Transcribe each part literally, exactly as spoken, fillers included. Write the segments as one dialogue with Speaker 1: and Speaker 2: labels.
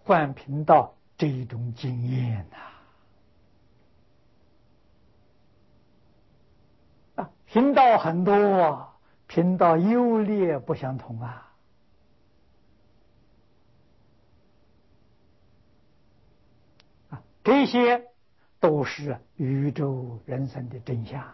Speaker 1: 换频道这种经验呐、啊，啊，频道很多啊，频道优劣不相同啊。啊，这些都是宇宙人生的真相。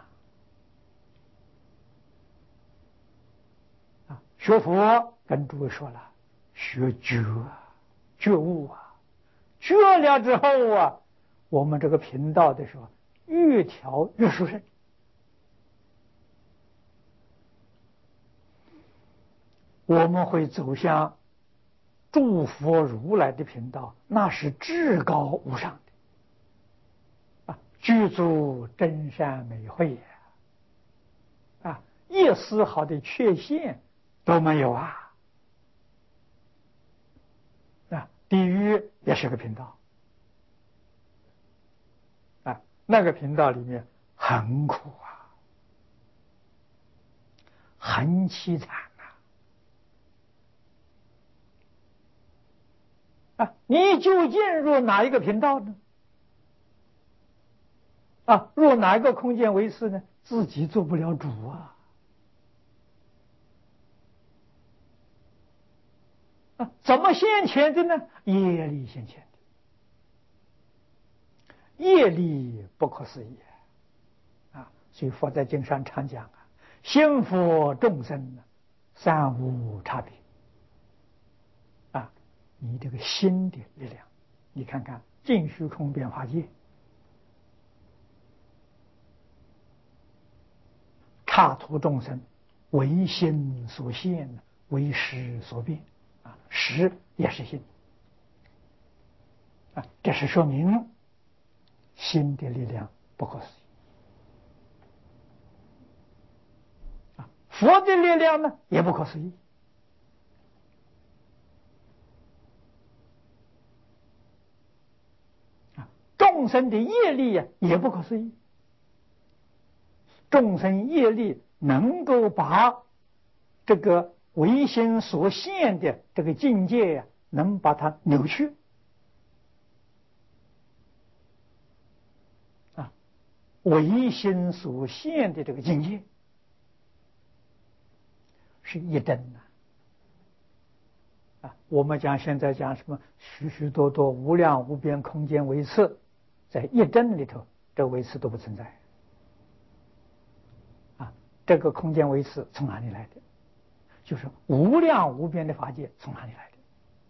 Speaker 1: 啊，学佛跟诸位说了，学觉觉悟啊，觉了之后啊，我们这个频道的时候越调越殊胜。我们会走向诸佛如来的频道，那是至高无上的啊，具足真善美慧啊，一丝毫的缺陷都没有啊。啊，地狱也是个频道啊，那个频道里面很苦啊，很凄惨啊！啊，你究竟入哪一个频道呢？啊，入哪一个空间为次呢？自己做不了主啊！啊，怎么现前的呢？业力现前的，业力不可思议啊！所以佛在经上常讲啊，心佛众生三无差别啊！你这个心的力量，你看看净虚空变化界，刹图众生为心所现，为识所变啊，识也是心啊，这是说明心的力量不可思议啊，佛的力量呢也不可思议啊，众生的业力呀也不可思议，众生业力能够把这个唯心所现的这个境界呀，能把它扭曲啊，唯心所现的这个境界是一真的啊。我们讲现在讲什么许许多多无量无边空间维次，在一真里头，这维次都不存在啊。这个空间维次从哪里来的？就是无量无边的法界从哪里来的？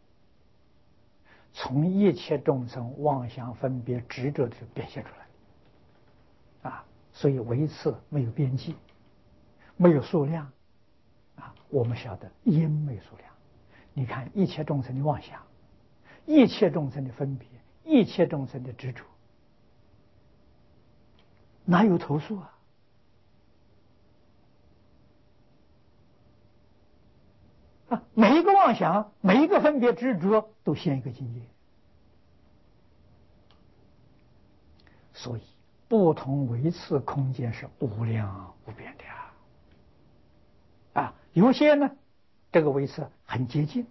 Speaker 1: 从一切众生妄想分别执着的变现出来的啊。所以维次没有边际，没有数量啊。我们晓得因没有数量，你看一切众生的妄想，一切众生的分别，一切众生的执着，哪有头数啊？啊，每一个妄想，每一个分别执着，都现一个境界。所以，不同维次空间是无量无边的啊！啊，有些呢，这个维次很接近，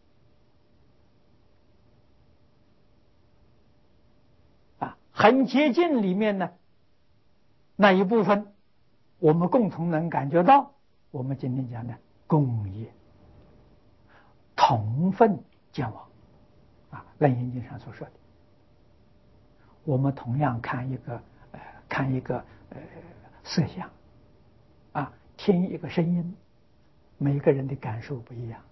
Speaker 1: 啊，很接近里面呢，那一部分我们共同能感觉到，我们今天讲的共业。同分见往啊，《楞严经》上所说的，我们同样看一个呃看一个呃色相啊，听一个声音，每个人的感受不一样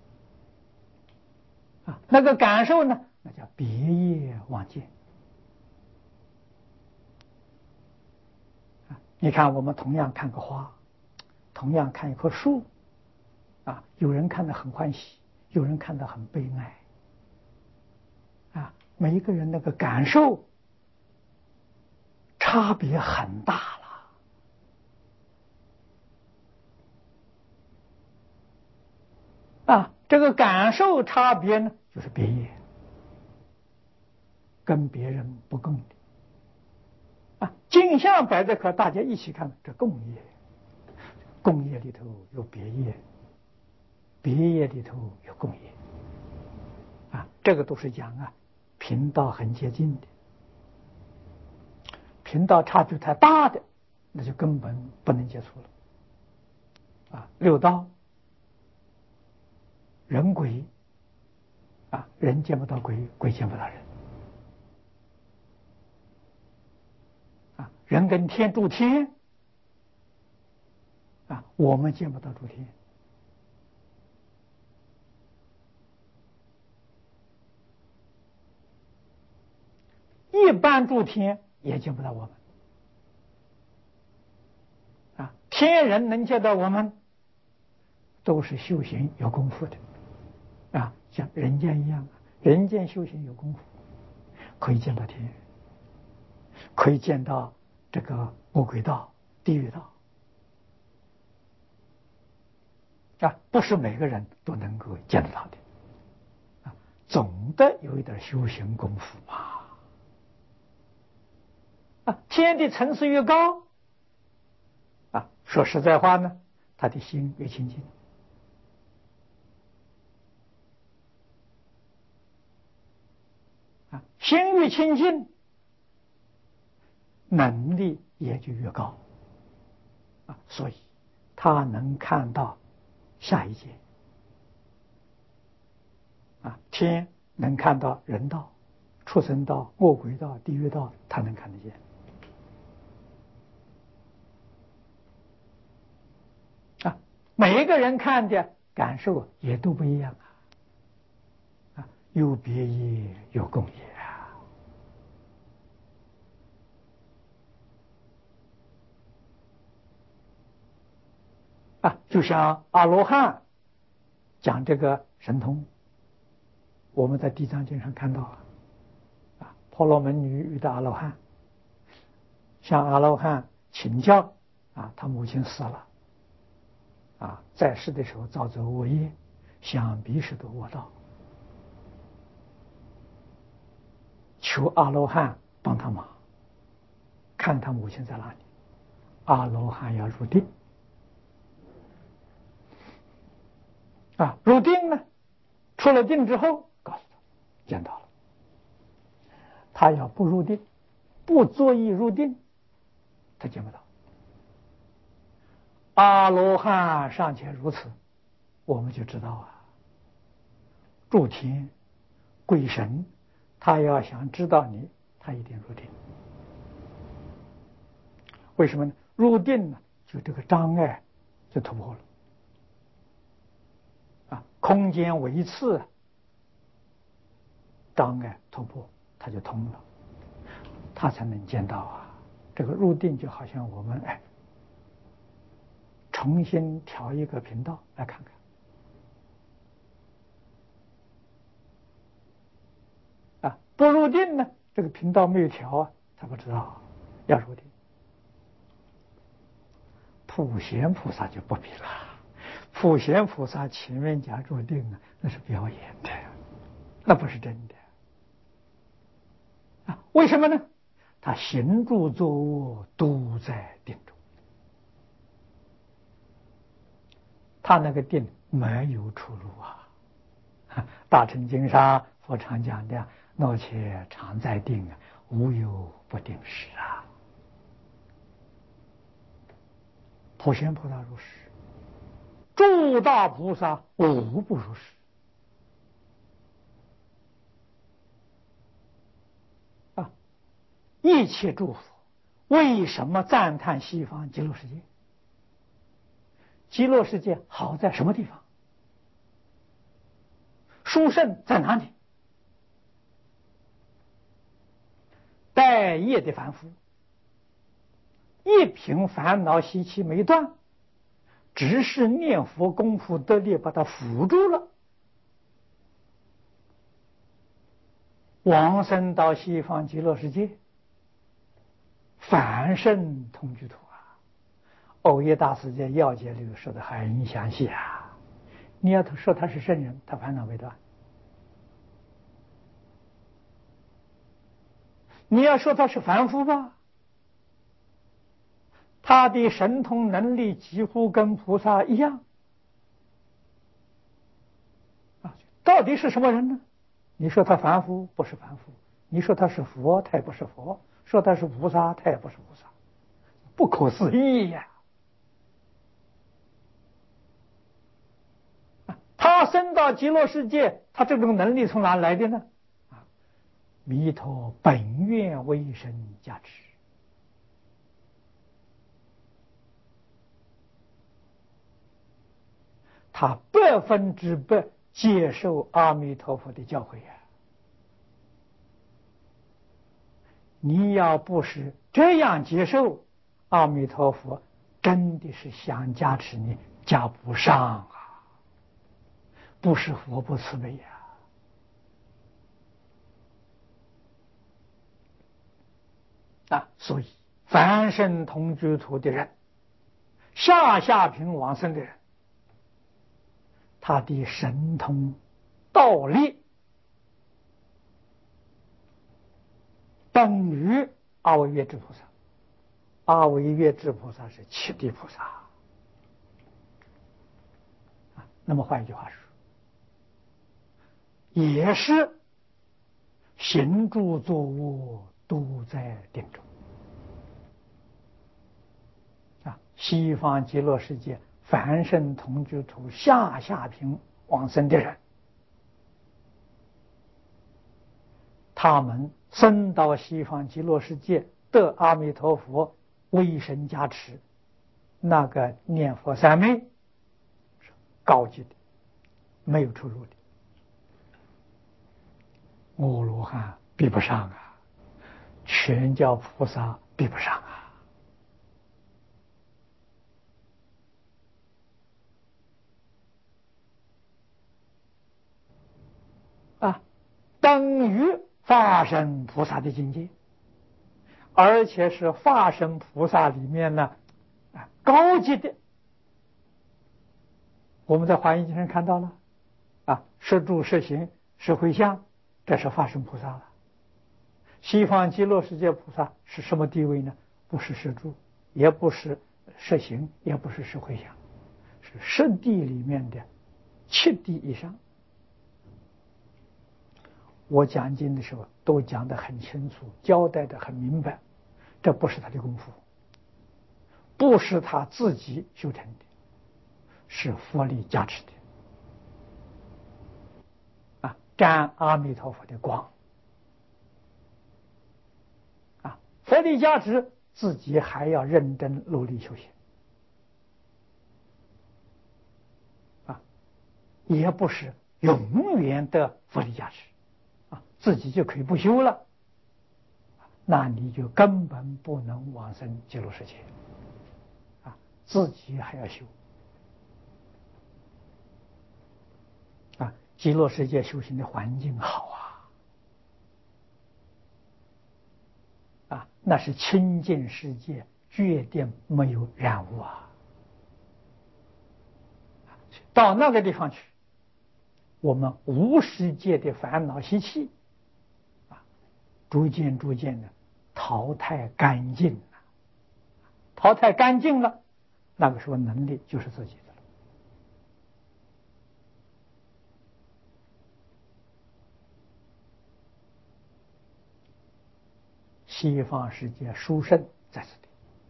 Speaker 1: 啊，那个感受呢，那叫别业妄见啊。你看，我们同样看个花，同样看一棵树啊，有人看得很欢喜，有人看得很悲哀啊，每一个人那个感受差别很大了啊。这个感受差别呢，就是别业，跟别人不共的啊。镜像摆在可大家一起看，这共业，共业里头有别业，别业里头有共业啊。 这个都是讲啊，频道很接近的，频道差距太大的，那就根本不能接触了。啊，六道、人鬼，啊，人见不到鬼，鬼见不到人。啊，人跟天诸天，啊，我们见不到诸天。一般诸天也见不到我们，啊，天人能见到我们，都是修行有功夫的，啊，像人间一样，人间修行有功夫，可以见到天，可以见到这个魔鬼道、地狱道，啊，不是每个人都能够见得到的，啊，总的有一点修行功夫嘛。啊，天的层次越高，啊，说实在话呢，他的心越清净。啊，心越清净，能力也就越高。啊，所以他能看到下一界。啊，天能看到人道、畜生道、恶鬼道、地狱道，他能看得见。啊，每一个人看的感受也都不一样啊，啊，有别业，有共业啊。啊，就像阿罗汉讲这个神通，我们在地藏经上看到啊，啊，婆罗门女遇到阿罗汉，向阿罗汉请教啊，他母亲死了。啊，在世的时候造作恶业，想必是个恶道，求阿罗汉帮他忙，看他母亲在哪里。阿罗汉要入定，啊，入定呢，出了定之后，告诉他见到了。他要不入定，不作意入定，他见不到。阿罗汉尚且如此，我们就知道啊，诸天鬼神，他要想知道你，他一定入定。为什么呢？入定呢，就这个障碍就突破了。啊，空间维次障碍突破，它就通了，他才能见到啊。这个入定就好像我们哎，重新调一个频道来看看。啊，不入定呢，这个频道没有调啊，他不知道要入定。普贤菩萨就不比了，普贤菩萨前面讲入定啊，那是表演的，那不是真的。啊，为什么呢？他行住坐卧都在定中，他那个定没有出路啊。大乘经上佛常讲的，若且常在定，无有不定时啊。普贤菩萨如是，诸大菩萨无不如是。啊，一切诸佛为什么赞叹西方极乐世界？极乐世界好在什么地方？殊胜在哪里？待业的凡夫，一品烦恼习气没断，只是念佛功夫得力把它辅助了，往生到西方极乐世界，凡圣同居土啊。藕益大师在要解里说的很详细啊。你要说他是圣人，他烦恼没断；你要说他是凡夫吧，他的神通能力几乎跟菩萨一样。啊，到底是什么人呢？ 你说他凡夫不是凡夫，你说他是佛，他也不是佛；说他是菩萨，他也不是菩萨，不可思议呀！他升到极乐世界，他这种能力从哪来的呢？啊，弥陀本愿威神加持。他百分之百接受阿弥陀佛的教诲呀！你要不是这样接受，阿弥陀佛真的是想加持你，加不上啊！不是佛不慈悲呀！啊，所以凡圣同居土的人，下下品往生的人，他的神通道力等于阿惟越致菩萨。阿惟越致菩萨是七地菩萨。那么换一句话说，也是行住坐卧都在定中啊！西方极乐世界凡圣同居土下下品往生的人，他们升到西方极乐世界得阿弥陀佛威神加持，那个念佛三昧是高级的，没有出入的。阿罗汉比不上啊，全教菩萨比不上啊！啊，等于法身菩萨的境界，而且是法身菩萨里面呢，啊，高级的。我们在华严经上看到了，啊，摄住、摄行、摄回向，这是法身菩萨了。西方极乐世界菩萨是什么地位呢？不是摄住，也不是摄行，也不是摄回向，是摄地里面的七地以上。我讲经的时候都讲得很清楚，交代得很明白，这不是他的功夫，不是他自己修成的，是佛力加持的啊！沾阿弥陀佛的光啊！佛力加持，自己还要认真努力修行啊！也不是永远的佛力加持啊，自己就可以不修了，那你就根本不能往生极乐世界啊！自己还要修啊！极乐世界修行的环境好啊！啊，那是清净世界，决定没有染污啊！到那个地方去，我们无世界的烦恼习气啊，逐渐逐渐的淘汰干净了，淘汰干净了，那个时候能力就是自己的了。西方世界殊胜在此地，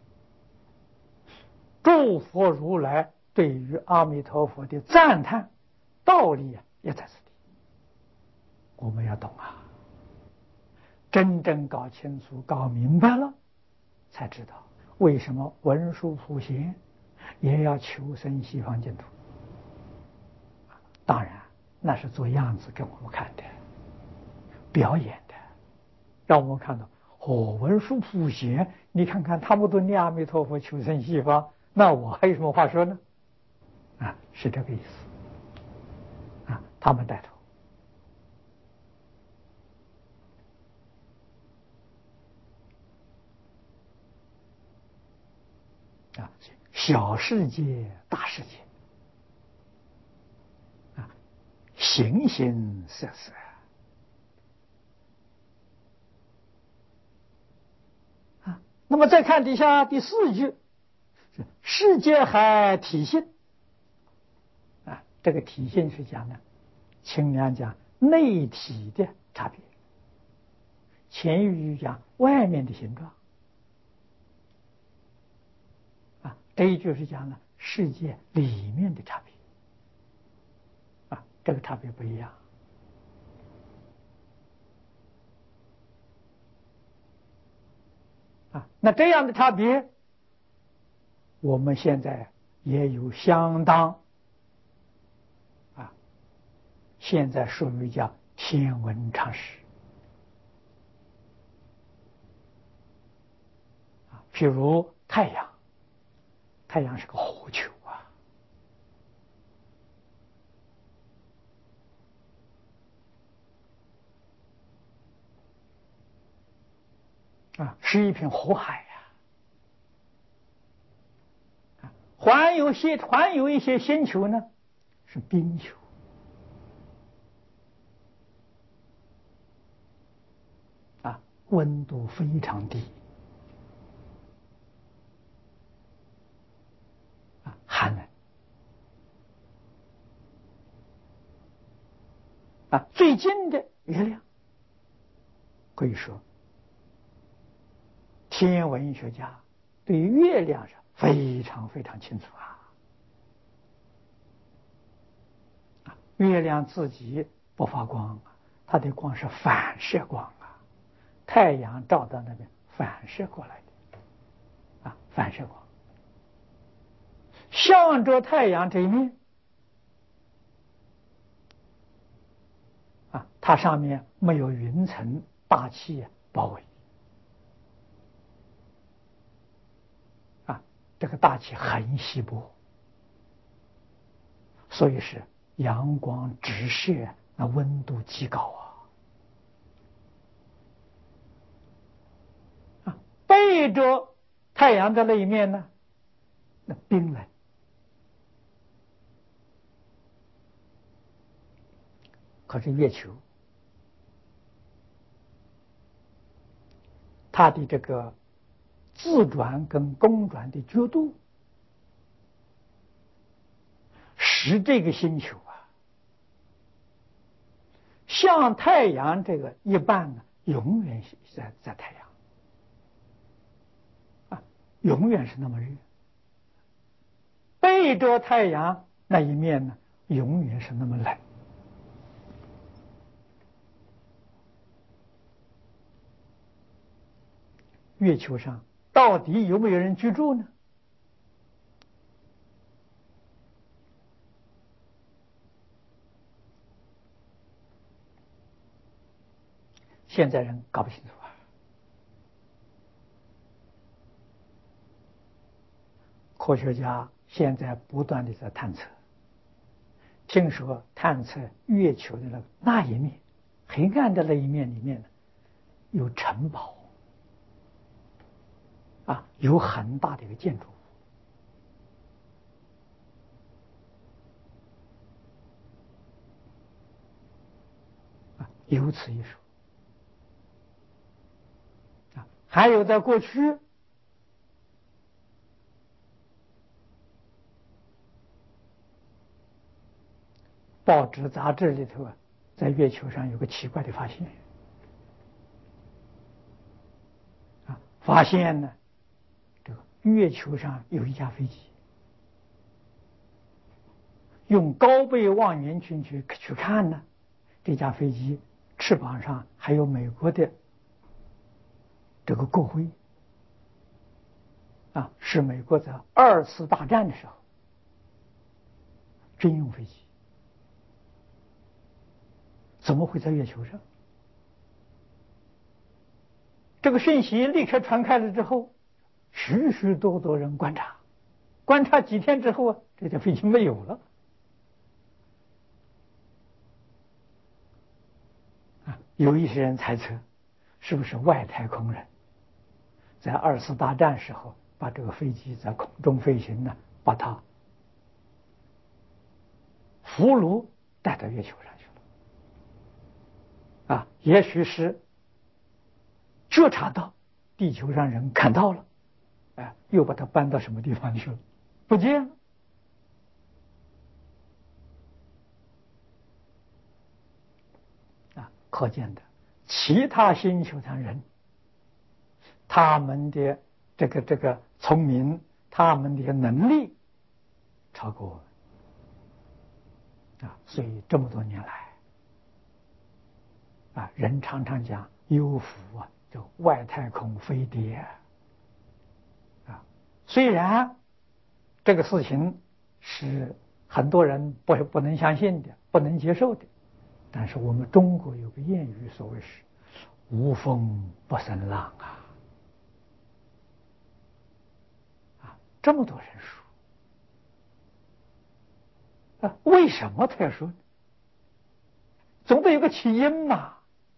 Speaker 1: 诸佛如来对于阿弥陀佛的赞叹道理啊，也在此地。我们要懂啊，真正搞清楚、搞明白了，才知道为什么文殊普贤也要求生西方净土。当然，那是做样子给我们看的，表演的，让我们看到哦，文殊普贤，你看看他们都念阿弥陀佛求生西方，那我还有什么话说呢？啊，是这个意思啊，他们带头啊，小世界大世界啊，形形色色啊。那么再看底下第四句，世界还体性啊，这个体性是讲呢，清凉讲内体的差别，前语讲外面的形状。啊，这一句是讲了世界里面的差别。啊，这个差别不一样。啊，那这样的差别，我们现在也有相当。现在属于叫天文常识啊，譬如太阳，太阳是个火球啊，啊，是一片火海呀、啊，还有些还有一些星球呢，是冰球。温度非常低，啊，寒冷，啊，最近的月亮，可以说，天文学家对月亮是非常非常清楚啊，月亮自己不发光，它的光是反射光啊，太阳照到那边反射过来的，啊，反射光，向着太阳这一面，啊，它上面没有云层大气包围，啊，这个大气很稀薄，所以是阳光直射，那温度极高啊！啊，背着太阳的那一面呢，那冰冷。可是月球，它的这个自转跟公转的角度，使这个星球啊，像太阳这个一半呢，永远在在太阳啊，永远是那么热。背着太阳那一面呢，永远是那么冷。月球上到底有没有人居住呢？现在人搞不清楚啊。科学家现在不断的在探测，听说探测月球的那个那一面，黑暗的那一面里面呢，有城堡啊，有很大的一个建筑物啊，有此一说啊。还有在过去，报纸杂志里头啊，在月球上有个奇怪的发现啊，发现呢，这个月球上有一架飞机，用高倍望远镜去去看呢，这架飞机翅膀上还有美国的这个国徽啊，是美国在二次大战的时候军用飞机，怎么会在月球上？这个讯息立刻传开了之后，许许多多人观察，观察几天之后啊，这架飞机没有了。啊，有一些人猜测，是不是外太空人在二次大战时候把这个飞机在空中飞行呢，把它俘虏带到月球上去了。啊，也许是觉察到地球上人看到了，哎，又把它搬到什么地方去了，不见了。 可见的其他星球上人，他们的这个这个聪明，他们的能力超过我们啊！所以这么多年来啊，人常常讲幽浮啊，就外太空飞碟啊。虽然这个事情是很多人不不能相信的，不能接受的，但是我们中国有个谚语，所谓是无风不生浪啊。啊，这么多人说啊，为什么他要说呢？总得有个起因嘛。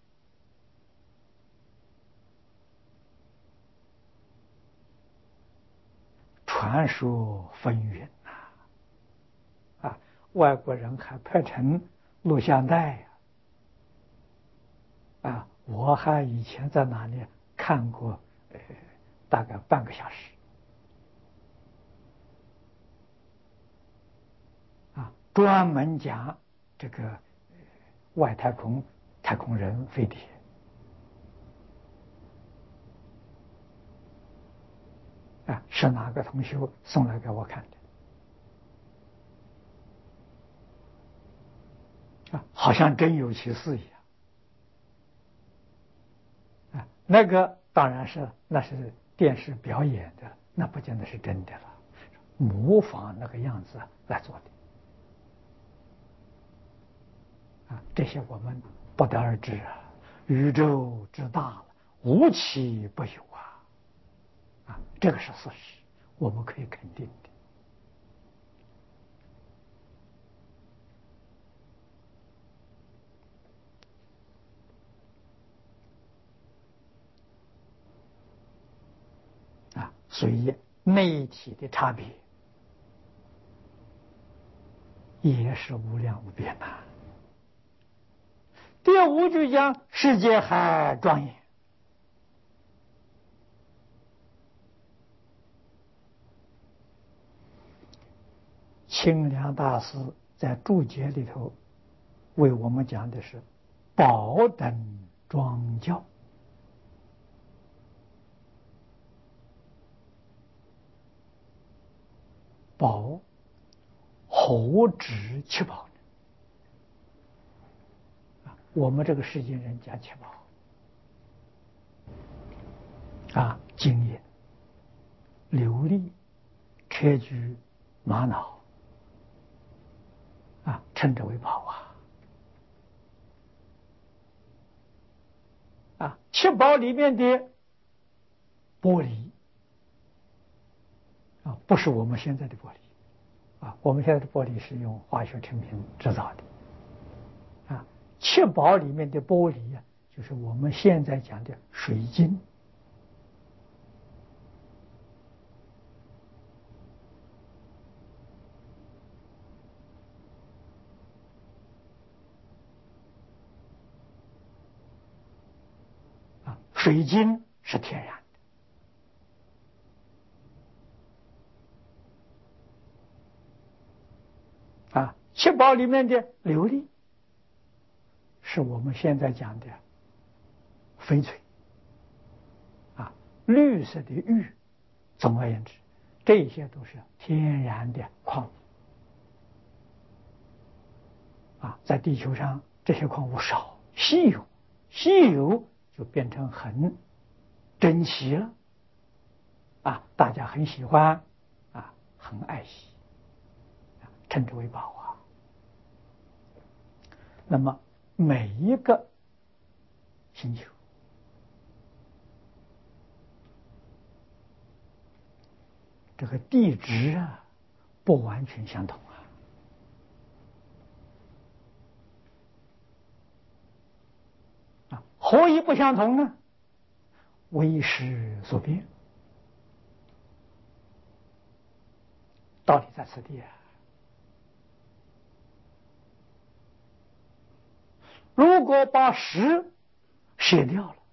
Speaker 1: 传说纷纭呐，啊，外国人还拍成录像带呀，啊，我还以前在哪里看过，呃，大概半个小时，啊，专门讲这个外太空太空人飞碟。啊，是哪个同学送来给我看的？啊，好像真有其事一样。啊，那个当然是那是电视表演的，那不见得是真的了，模仿那个样子来做的。啊，这些我们不得而知啊。宇宙之大了，无奇不有啊！啊，这个是事实，我们可以肯定的。啊，所以内体的差别也是无量无边呐。第五句讲世界还庄严。清凉大师在注解里头为我们讲的是宝等庄教。宝何止七宝呢？我们这个世间人讲七宝啊，金银、琉璃、砗磲、玛瑙啊，称之为宝啊。啊，七宝里面的玻璃啊，不是我们现在的玻璃啊，我们现在的玻璃是用化学成品制造的啊。七宝里面的玻璃啊，就是我们现在讲的水晶。啊，水晶是天然的啊，七宝里面的琉璃是我们现在讲的翡翠啊，绿色的玉。总而言之，这些都是天然的矿物啊，在地球上这些矿物少，稀有，稀有就变成很珍奇了啊，大家很喜欢啊，很爱惜，称之为宝啊。那么每一个星球这个地质啊不完全相同啊，啊，何以不相同呢？为时所变，道理在此地啊。如果把时写掉了，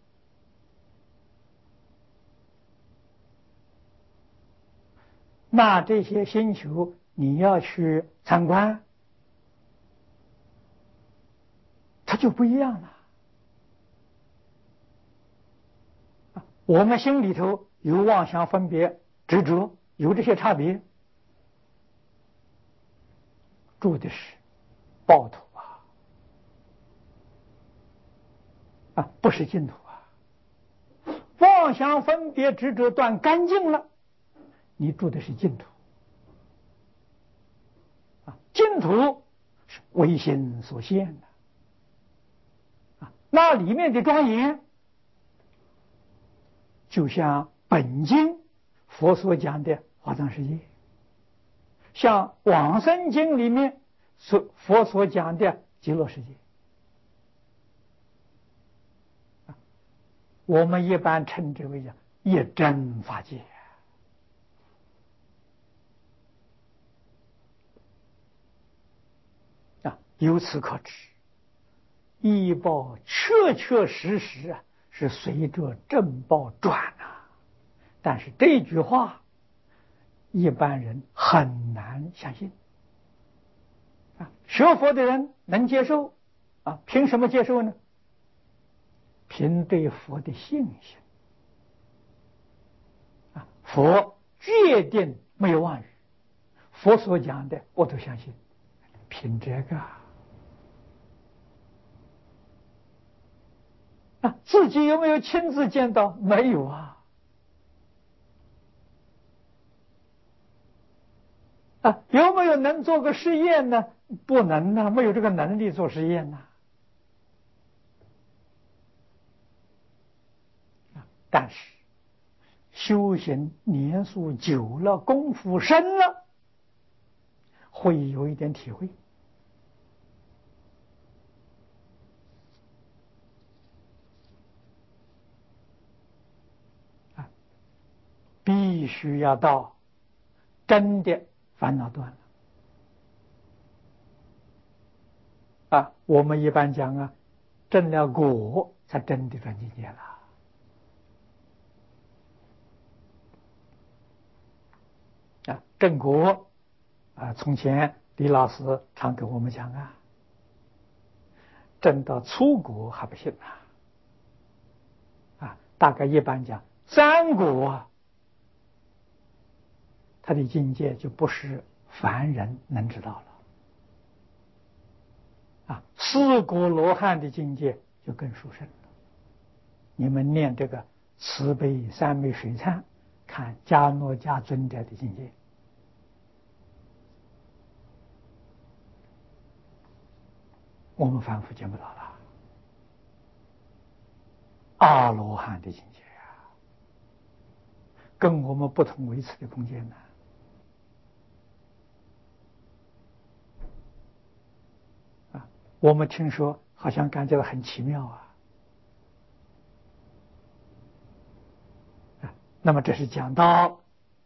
Speaker 1: 那这些星球你要去参观，它就不一样了。我们心里头有妄想、分别、执着，有这些差别，住的是暴土啊，啊，不是净土啊。妄想、分别、执着断干净了，你住的是净土啊。净土是唯心所现的啊，那里面的庄严，就像本经佛所讲的华藏世界，像往生经里面所佛所讲的极乐世界。我们一般称之为叫一真法界啊。由此可知，依报确确实实啊是随着正报转啊。但是这句话一般人很难相信啊。学佛的人能接受啊？凭什么接受呢？凭对佛的信心啊。佛决定没有妄语，佛所讲的我都相信，凭这个啊。自己有没有亲自见到？没有啊。啊，有没有能做个实验呢？不能呐、啊，没有这个能力做实验呐、啊。但是修行年数久了，功夫深了，会有一点体会啊。必须要到真的烦恼断了啊。我们一般讲啊，证了果才真的转境界了啊。证果啊，从前李老师常跟我们讲啊，证到初果还不行啊。啊，大概一般讲三果，他的境界就不是凡人能知道了啊。四果罗汉的境界就更殊胜了。你们念这个慈悲三昧水忏，看迦诺迦尊者的境界，我们凡夫见不到了。阿罗汉的境界啊，跟我们不同维次的空间呢。啊，我们听说好像感觉到很奇妙啊。啊，那么这是讲到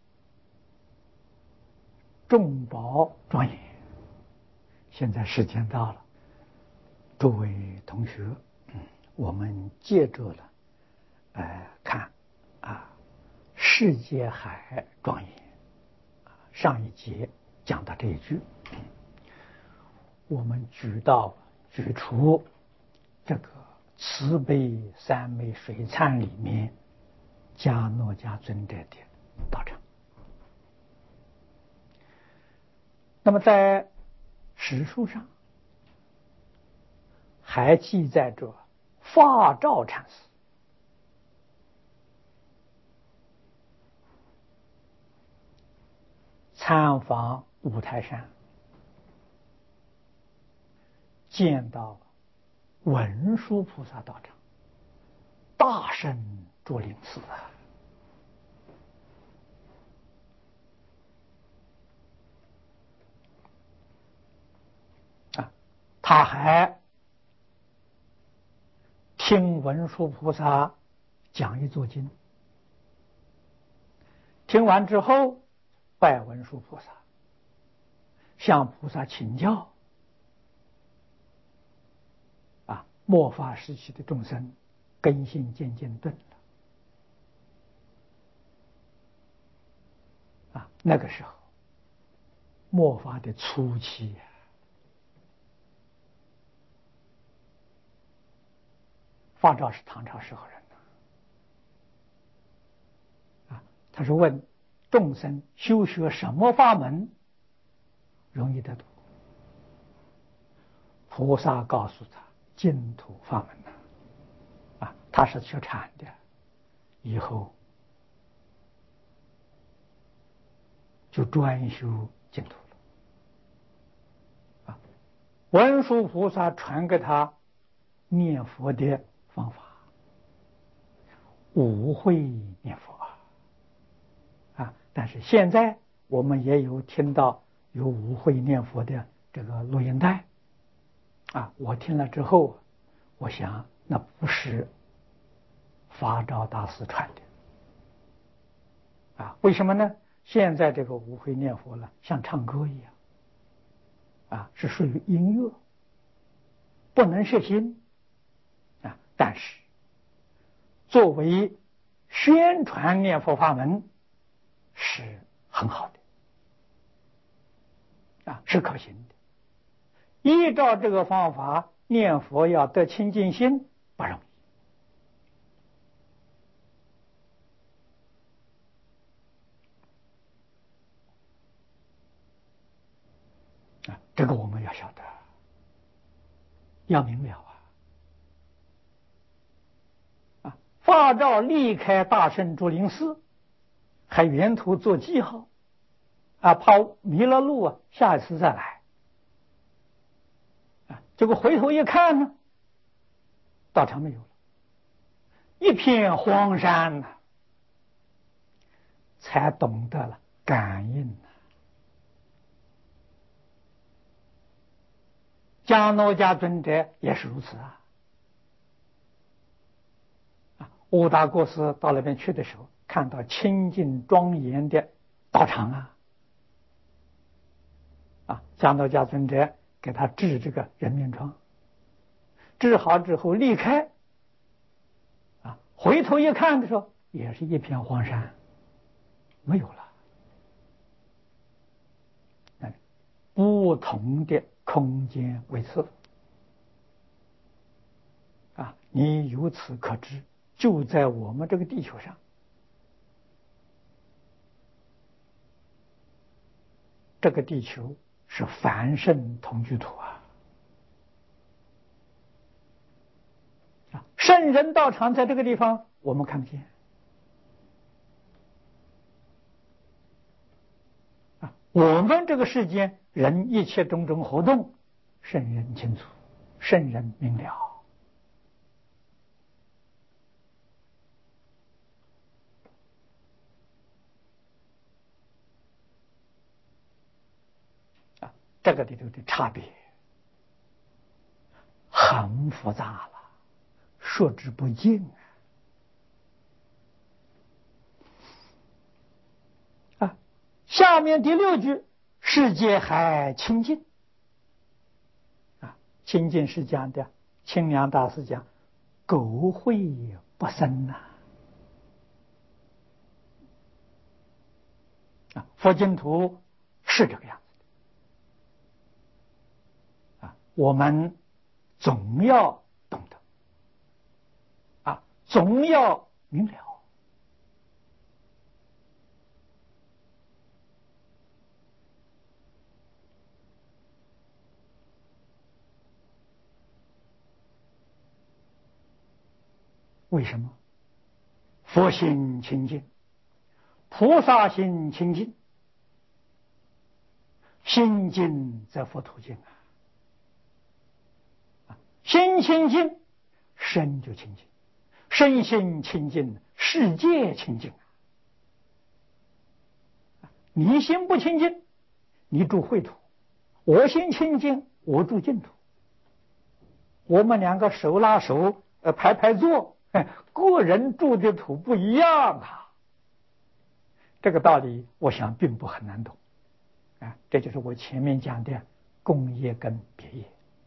Speaker 1: 众宝庄严。现在时间到了，诸位同学，我们接着了，呃，看啊，世界海庄严。上一节讲到这一句，我们举到举出这个慈悲三昧水忏里面迦诺迦尊者的道场。那么在史书上还记载着法照禅师参访五台山，见到文殊菩萨道场，大圣卓林寺啊。啊，他还听文殊菩萨讲一座经，听完之后拜文殊菩萨，向菩萨请教啊，末法时期的众生根性渐渐钝了啊。那个时候末法的初期啊， 法照是唐朝时候人的啊，他是问众生修学什么法门容易得度？菩萨告诉他净土法门呢，啊，他是学禅的，以后就专修净土了。啊，文殊菩萨传给他念佛的方法，五会念佛啊。但是现在我们也有听到有五会念佛的这个录音带啊，我听了之后，我想那不是法照大师传的啊。为什么呢？现在这个五会念佛了，像唱歌一样啊，是属于音乐，不能摄心啊。但是作为宣传念佛法门是很好的啊，是可行的。依照这个方法念佛，要得清净心不容易啊，这个我们要晓得，要明了啊。啊，法照离开大圣竹林寺，还沿途做记号啊，怕迷了路啊，下一次再来。啊，结果回头一看呢，道场没有了，一片荒山呐、啊，才懂得了感应呐、啊。迦诺迦尊者也是如此啊。啊，五大国师到那边去的时候，看到清净庄严的道场啊，啊，迦诺迦尊者给他治这个人面疮，治好之后离开，啊，回头一看的时候，也是一片荒山，没有了。不同的空间位次啊，你由此可知，就在我们这个地球上，这个地球是凡圣同居土啊！啊，圣人道场在这个地方，我们看不见啊。我们这个世间人一切种种活动，圣人清楚，圣人明了。啊，这个里头的差别很复杂了，说之不尽啊。下面第六句，世界还清净啊，清净是讲的，清凉大师讲，苟会不生呐、啊。啊，佛净土是这个样子的啊，我们总要懂得啊，总要明了。为什么？佛心清净，菩萨心清净，心净则佛土净啊！心清净，身就清净，身心清净，世界清净啊！你心不清净，你住秽土；我心清净，我住净土。我们两个手拉手，呃，排排坐。个人住的土不一样啊，这个道理我想并不很难懂啊。这就是我前面讲的共业跟别业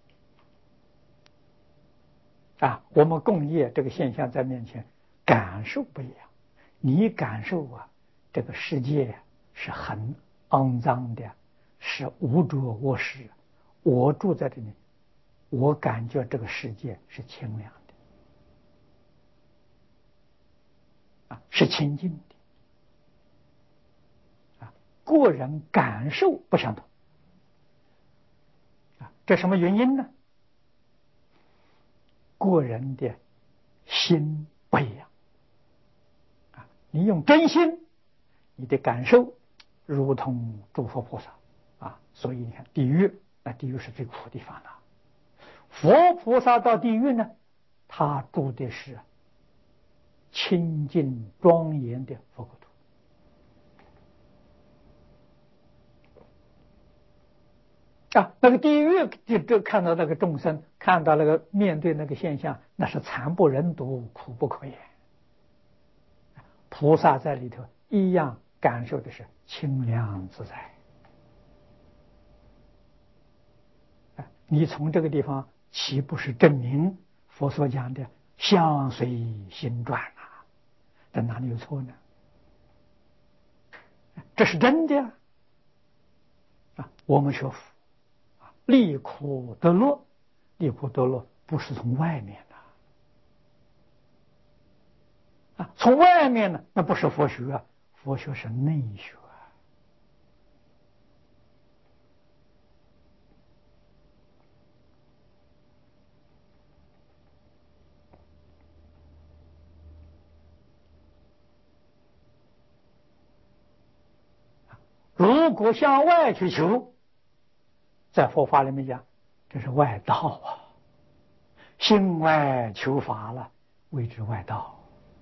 Speaker 1: 啊。我们共业这个现象在面前感受不一样，你感受啊，这个世界是很肮脏的，是污浊恶世。我住在这里，我感觉这个世界是清凉的。 啊，是清净的啊，个人感受不相同啊，这什么原因呢？个人的心不一样啊，你用真心，你的感受如同诸佛菩萨啊，所以你看地狱，那地狱是最苦的地方了。佛菩萨到地狱呢，他住的是清净庄严的佛国土啊，那个地狱就就看到那个众生，看到那个面对那个现象，那是惨不忍睹，苦不可言。菩萨在里头一样感受的是清凉自在。你从这个地方岂不是证明佛所讲的相随心转啊？这哪里有错呢？这是真的啊！我们学佛啊，离苦得乐，离苦得乐不是从外面的啊，从外面呢，那不是佛学啊，佛学是内学。如果向外去求，在佛法里面讲，这是外道啊，心外求法了，谓之外道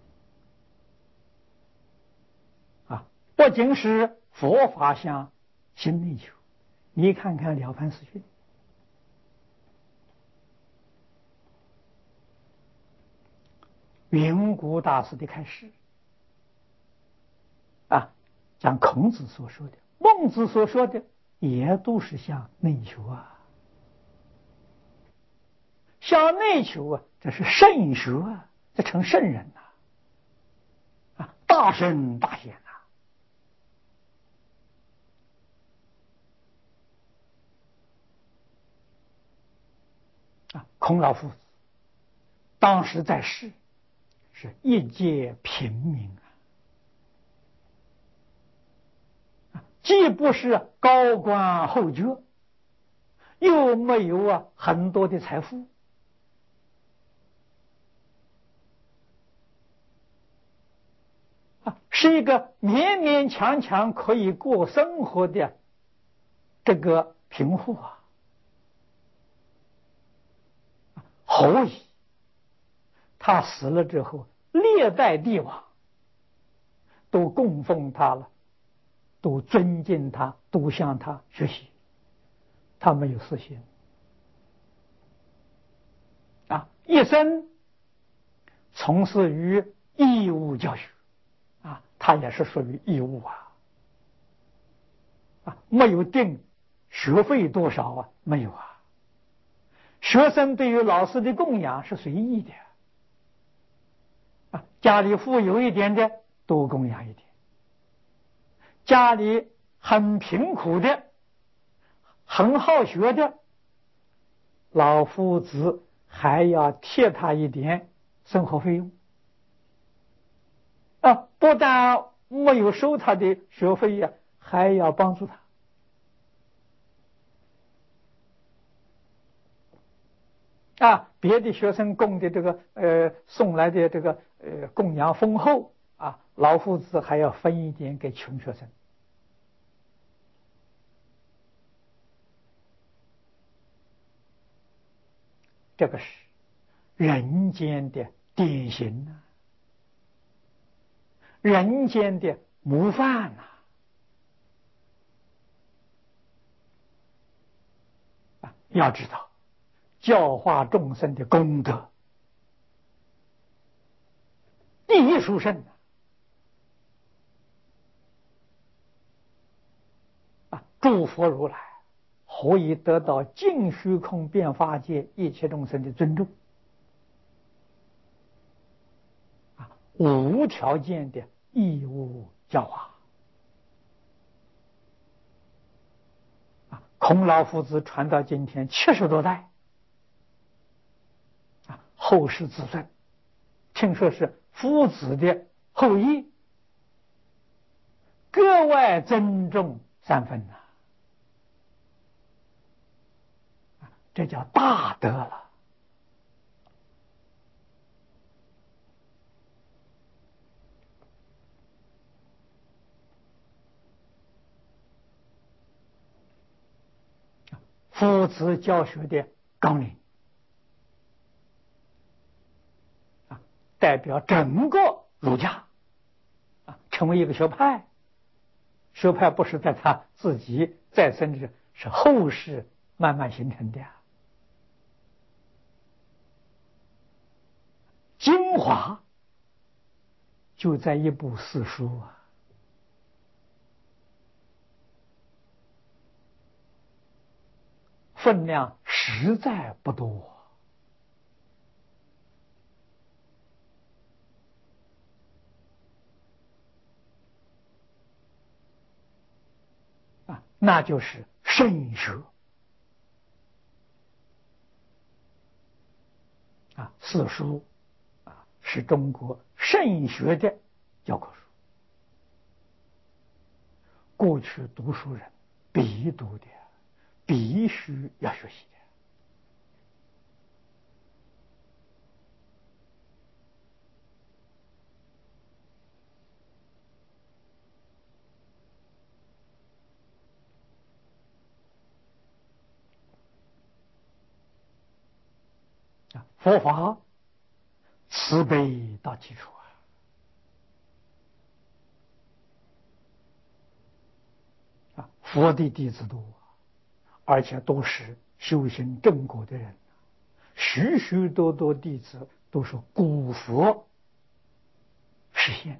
Speaker 1: 啊。不仅是佛法向心内求，你看看《了凡四训》，云谷大师的开示啊，讲孔子所说的，孟子所说的，也都是向内求啊。向内求啊，这是圣学啊，这成圣人呐、啊，啊，大圣大贤呐、啊，啊，孔老夫子当时在世是一介平民啊，既不是高官厚爵，又没有啊很多的财富。是一个勉勉强强可以过生活的这个贫户啊，何以他死了之后，历代帝王都供奉他了，都尊敬他，都向他学习，他没有私心啊，一生从事于义务教学啊，他也是属于义务啊，啊，没有定学费多少啊，没有啊。学生对于老师的供养是随意的啊，家里富有一点的多供养一点，家里很贫苦的、很好学的，老夫子还要贴他一点生活费用啊，不但没有收他的学费呀、啊，还要帮助他。啊，别的学生供的这个呃送来的这个呃供养丰厚啊，老夫子还要分一点给穷学生。这个是人间的典型啊，人间的模范呐！啊，要知道教化众生的功德第一殊胜啊！诸佛如来何以得到尽虚空遍法界一切众生的尊重啊？无条件的义务教化啊！孔老夫子传到今天七十多代啊，后世子孙听说是夫子的后后裔格外尊重三分呐、啊，这叫大德了。父子教学的纲领啊，代表整个儒家啊，成为一个学派。学派不是在他自己在生之，是后世慢慢形成的。精华就在一部四书啊。分量实在不多。啊，那就是圣学。啊，四书啊，是中国圣学的教科书。过去读书人必读的，必须要学习的。啊，佛法慈悲到基础啊！啊，佛的弟子多，而且都是修行正果的人，许许多多弟子都是古佛实现的。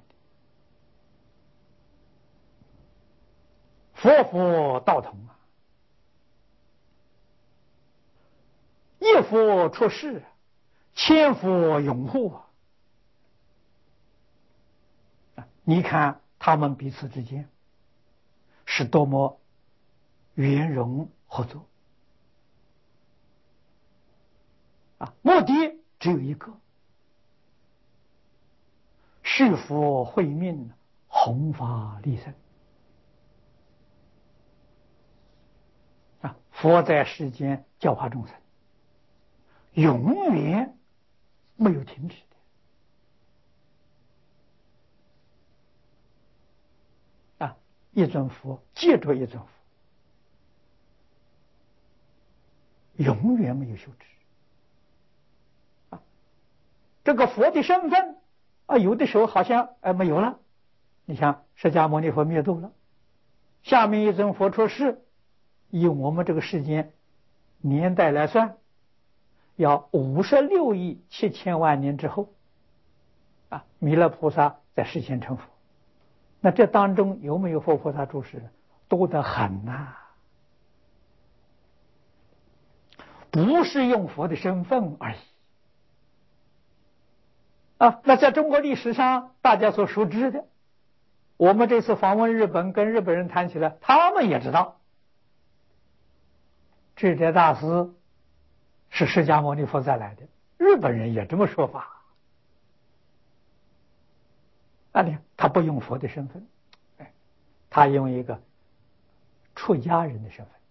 Speaker 1: 佛佛道同啊，一佛出世，千佛拥护啊！你看他们彼此之间是多么圆融合作啊！目的只有一个：续佛慧命，弘法利生啊！佛在世间教化众生，永远没有停止的啊！一尊佛接着一尊佛，永远没有休止啊！这个佛的身份啊，有的时候好像呃没有了。你像释迦牟尼佛灭度了，下面一尊佛出世，以我们这个世间年代来算，要五十六亿七千万年之后啊，弥勒菩萨在世间成佛。那这当中有没有佛菩萨住世？多得很呐、啊，不是用佛的身份而已啊。那在中国历史上大家所熟知的，我们这次访问日本，跟日本人谈起来，他们也知道智者大师是释迦牟尼佛再来的，日本人也这么说法啊。你他不用佛的身份，哎，他用一个出家人的身份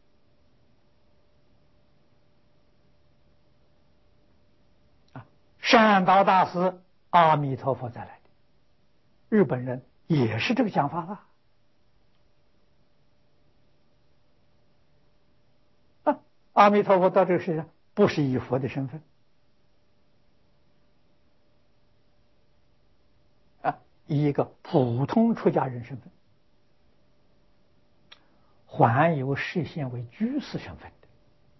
Speaker 1: 啊。善导大师阿弥陀佛再来的，日本人也是这个讲法了啊。阿弥陀佛到这个世上不是以佛的身份啊，以一个普通出家人身份，还有视线为居士身份的。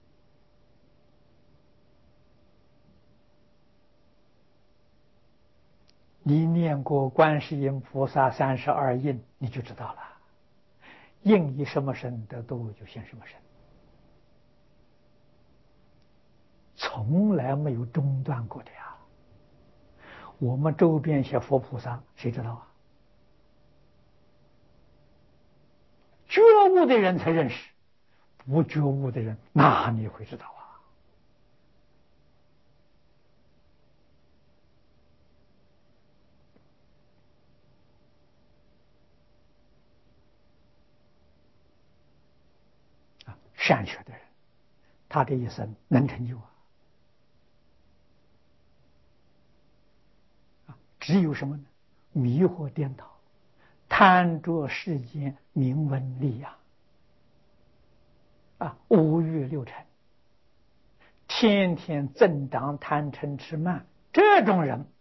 Speaker 1: 你念过观世音菩萨三十二应，你就知道了，应以什么身得度，就现什么身，从来没有中断过的呀。我们周边些佛菩萨谁知道啊？觉悟的人才认识，不觉悟的人哪里会知道啊？ 善学的人，他的一生能成就啊！只有什么呢？迷惑颠倒，贪着世间名闻利养啊，五欲六尘，天天增长贪嗔痴慢，这种人